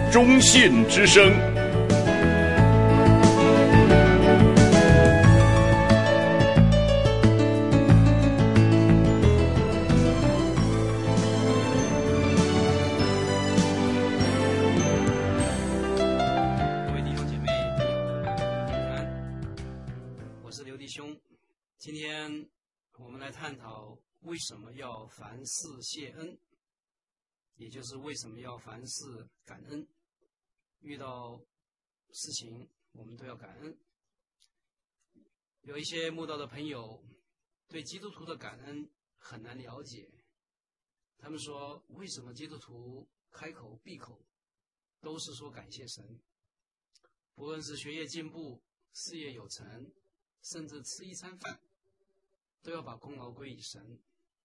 中信之声。 各位弟兄姐妹，平安，我是刘弟兄。今天我们来探讨为什么要凡事谢恩，也就是为什么要凡事感恩。遇到事情我们都要感恩。有一些慕道的朋友对基督徒的感恩很难了解，他们说为什么基督徒开口闭口都是说感谢神，不论是学业进步、事业有成，甚至吃一餐饭都要把功劳归于神。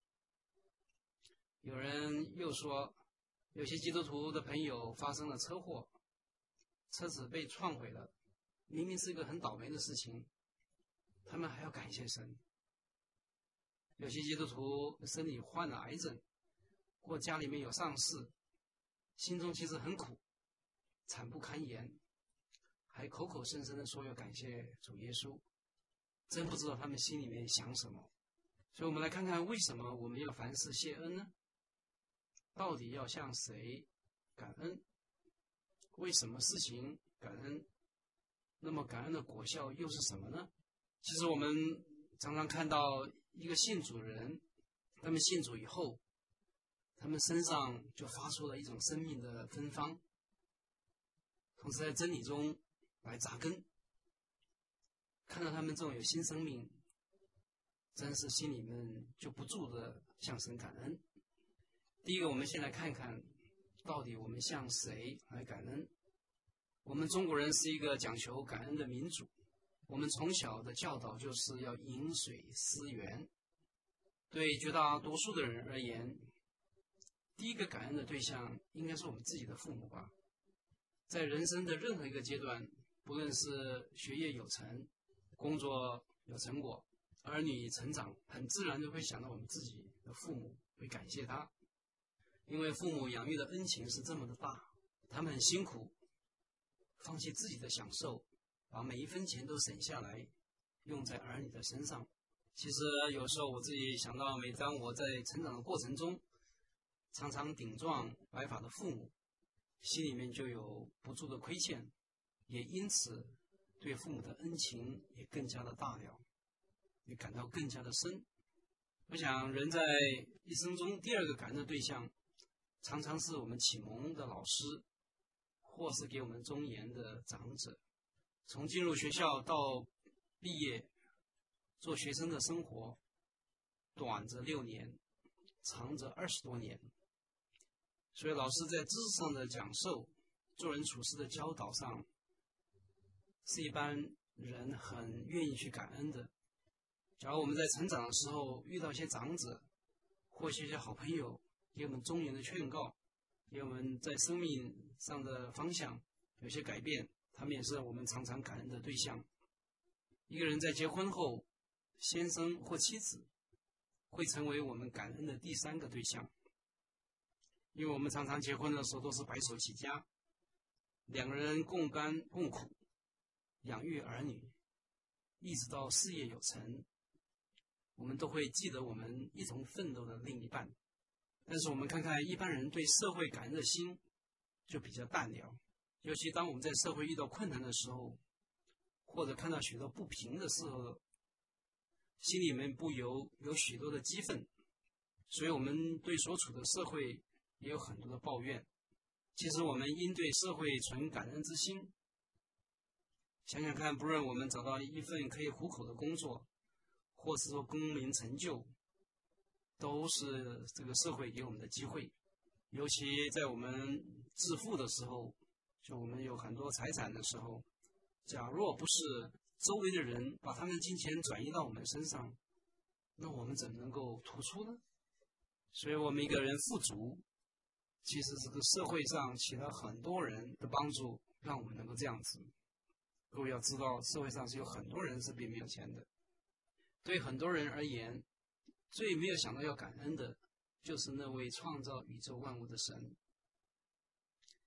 有人又说，有些基督徒的朋友发生了车祸，车子被撞毁了，明明是一个很倒霉的事情，他们还要感谢神。有些基督徒身体患了癌症，或家里面有丧事，心中其实很苦，惨不堪言，还口口声声的说要感谢主耶稣，真不知道他们心里面想什么。所以我们来看看为什么我们要凡事谢恩呢？到底要向谁感恩？为什么事情感恩？那么感恩的果效又是什么呢？其实我们常常看到一个信主的人，他们信主以后，他们身上就发出了一种生命的芬芳，同时在真理中来扎根。看到他们这种有新生命，真是心里面就不住的向神感恩。第一个，我们先来看看到底我们向谁来感恩。我们中国人是一个讲求感恩的民族，我们从小的教导就是要饮水思源。对绝大多数的人而言，第一个感恩的对象应该是我们自己的父母吧。在人生的任何一个阶段，不论是学业有成、工作有成果、儿女成长，很自然就会想到我们自己的父母，会感谢他。因为父母养育的恩情是这么的大，他们很辛苦，放弃自己的享受，把每一分钱都省下来，用在儿女的身上。其实有时候我自己想到，每当我在成长的过程中，常常顶撞白发的父母，心里面就有不住的亏欠，也因此对父母的恩情也更加的大了，也感到更加的深。我想人在一生中第二个感恩的对象，常常是我们启蒙的老师，或是给我们忠言的长者。从进入学校到毕业，做学生的生活，短则6年，长则20多年。所以老师在知识上的讲授，做人处事的教导上，是一般人很愿意去感恩的。假如我们在成长的时候遇到一些长者，或是一些好朋友给我们忠言的劝告，给我们在生命上的方向有些改变，他们也是我们常常感恩的对象。一个人在结婚后，先生或妻子会成为我们感恩的第3个对象，因为我们常常结婚的时候都是白手起家，两个人共甘共苦，养育儿女，一直到事业有成，我们都会记得我们一同奋斗的另一半。但是我们看看一般人对社会感恩的心就比较淡了，尤其当我们在社会遇到困难的时候，或者看到许多不平的时候，心里面不由有许多的激愤，所以我们对所处的社会也有很多的抱怨。其实我们应对社会存感恩之心。想想看，不论我们找到一份可以糊口的工作，或是说功名成就，都是这个社会给我们的机会。尤其在我们致富的时候，就我们有很多财产的时候，假若不是周围的人把他们的金钱转移到我们身上，那我们怎么能够突出呢？所以我们一个人富足，其实这个社会上起了很多人的帮助，让我们能够这样子。各位要知道，社会上是有很多人是并没有钱的。对很多人而言，最没有想到要感恩的，就是那位创造宇宙万物的神。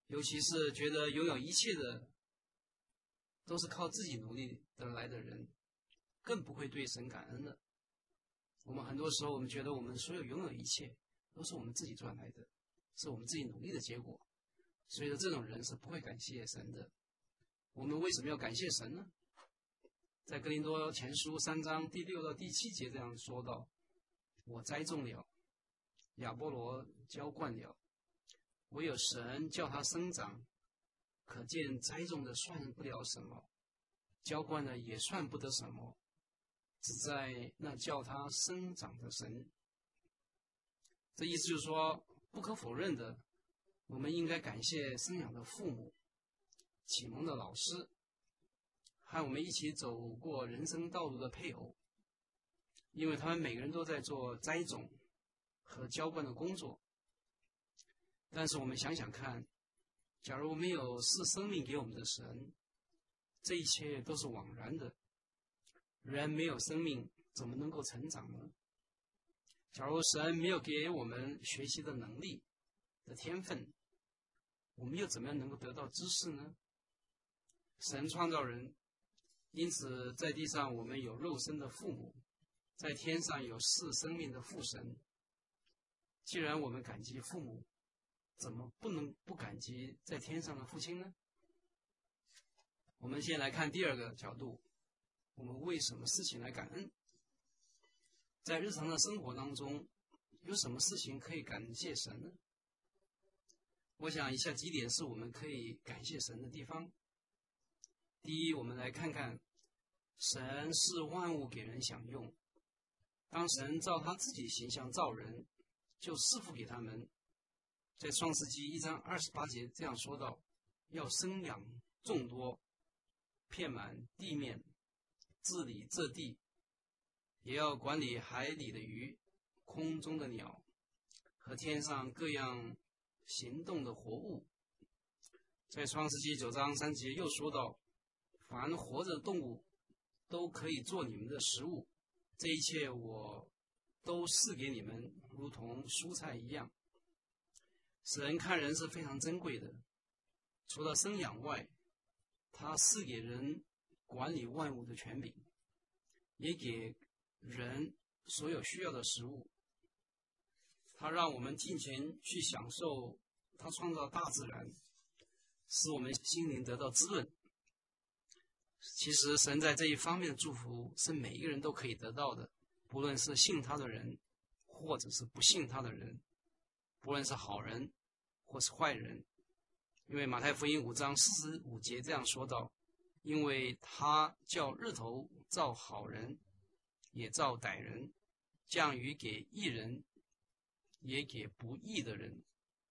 尤其是觉得拥有一切的都是靠自己努力得来的人，更不会对神感恩的。我们很多时候，我们觉得我们所有拥有一切都是我们自己赚来的，是我们自己努力的结果，所以说这种人是不会感谢神的。我们为什么要感谢神呢？在哥林多前书3章第6到第7节这样说道：我栽种了，亚波罗浇灌了，唯有神叫它生长。可见栽种的算不了什么，浇灌的也算不得什么，只在那叫它生长的神。这意思就是说，不可否认的，我们应该感谢生养的父母、启蒙的老师，和我们一起走过人生道路的配偶，因为他们每个人都在做栽种和浇灌的工作。但是我们想想看，假如没有赐生命给我们的神，这一切都是枉然的。人没有生命，怎么能够成长呢？假如神没有给我们学习的能力的天分，我们又怎么样能够得到知识呢？神创造人，因此在地上我们有肉身的父母，在天上有赐生命的父神。既然我们感激父母，怎么不能不感激在天上的父亲呢？我们先来看第二个角度，我们为什么事情来感恩？在日常的生活当中，有什么事情可以感谢神呢？我想以下几点是我们可以感谢神的地方。第一，我们来看看神是万物给人享用，当神照他自己形象造人，就赐福给他们。在创世纪1章28节这样说道：要生养众多，遍满地面，治理这地，也要管理海里的鱼，空中的鸟和天上各样行动的活物。在创世纪9章3节又说道：凡活着的动物都可以做你们的食物，这一切我都赐给你们，如同蔬菜一样。神看人是非常珍贵的，除了生养外，他赐给人管理万物的权柄，也给人所有需要的食物。他让我们尽情去享受他创造大自然，使我们心灵得到滋润。其实神在这一方面的祝福是每一个人都可以得到的，不论是信他的人或者是不信他的人，不论是好人或是坏人。因为马太福音5章45节这样说道：因为他叫日头照好人也照歹人，降雨给义人也给不义的人。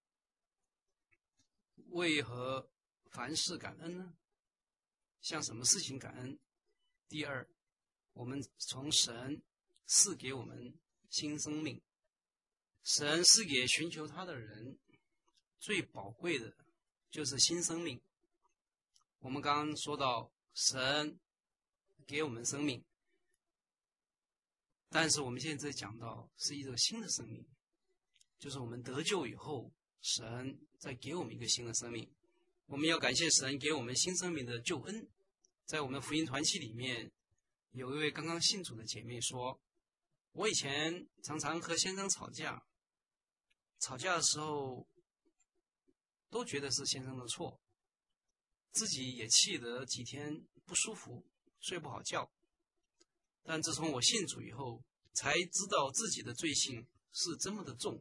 为何凡事感恩呢？向什么事情感恩？第二，我们从神赐给我们新生命。神赐给寻求他的人最宝贵的就是新生命。我们刚刚说到神给我们生命，但是我们现在讲到是一个新的生命，就是我们得救以后，神再给我们一个新的生命。我们要感谢神给我们新生命的救恩。在我们福音团契里面，有一位刚刚信主的姐妹说，我以前常常和先生吵架的时候都觉得是先生的错，自己也气得几天不舒服，睡不好觉。但自从我信主以后，才知道自己的罪性是这么的重。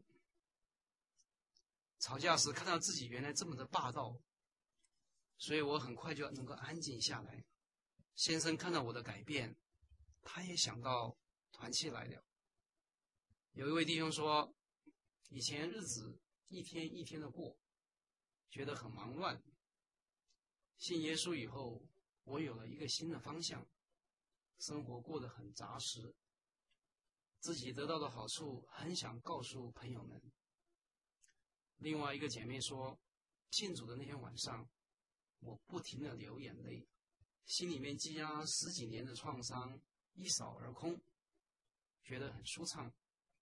吵架时看到自己原来这么的霸道，所以我很快就能够安静下来。先生看到我的改变，他也想到团契来了。有一位弟兄说，以前日子一天一天的过，觉得很忙乱。信耶稣以后，我有了一个新的方向，生活过得很扎实，自己得到的好处很想告诉朋友们。另外一个姐妹说，信主的那天晚上，我不停地流眼泪，心里面积压10几年的创伤一扫而空，觉得很舒畅。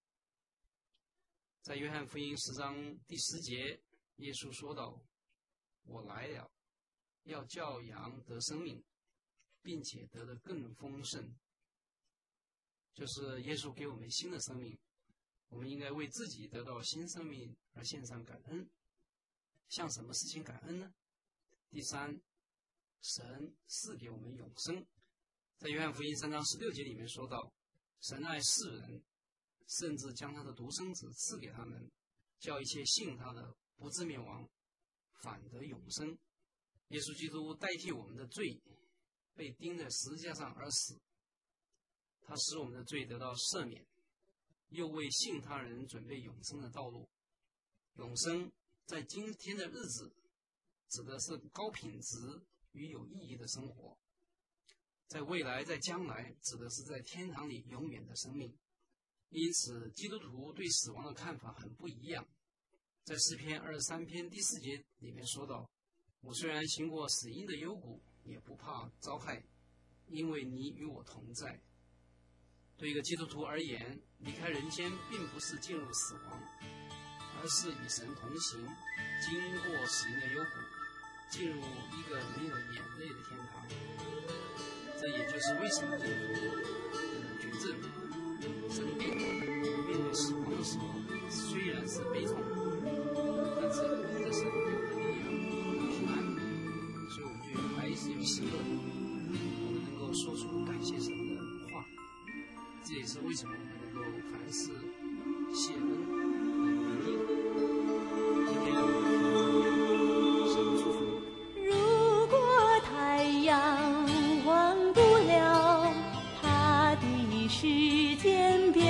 在约翰福音10章第10节，耶稣说道： 我来了，要叫羊得生命，并且得的更丰盛。就是耶稣给我们新的生命，我们应该为自己得到新生命而献上感恩。向什么事情感恩呢？第三，神赐给我们永生。在约翰福音3章16节里面说到，神爱世人，甚至将他的独生子赐给他们，叫一切信他的不至灭亡，反得永生。耶稣基督代替我们的罪，被钉在十字架上而死，他使我们的罪得到赦免，又为信他人准备永生的道路。永生在今天的日子指的是高品质与有意义的生活，在未来在将来指的是在天堂里永远的生命。因此基督徒对死亡的看法很不一样。在诗篇23篇第4节里面说到，我虽然行过死荫的幽谷，也不怕遭害，因为你与我同在。对一个基督徒而言，离开人间并不是进入死亡，而是与神同行，经过死荫的幽谷，进入一个没有眼泪的天堂。这也就是为什么基督徒觉证生病面对死亡的时候，虽然是悲痛，但是因着神给我的力量和平安，所以我们就有还是有喜乐，我们能够说出感谢神的话。这也是为什么我们能够凡事谢恩回应。今天让我们神祝福。 如果太阳忘不了它的时间表，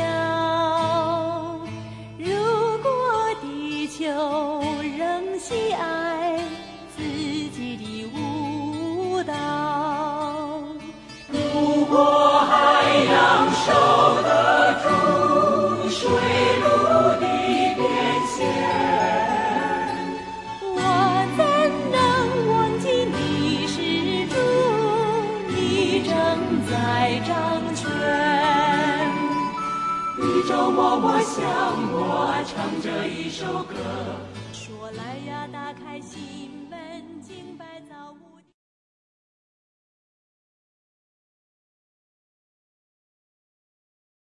如果地球仍喜爱自己的舞蹈，如果海洋受得住水路的变迁，我怎能忘记你是主，你正在掌权。宇宙默默向我唱着一首歌，说来呀，打开心门，敬拜造物。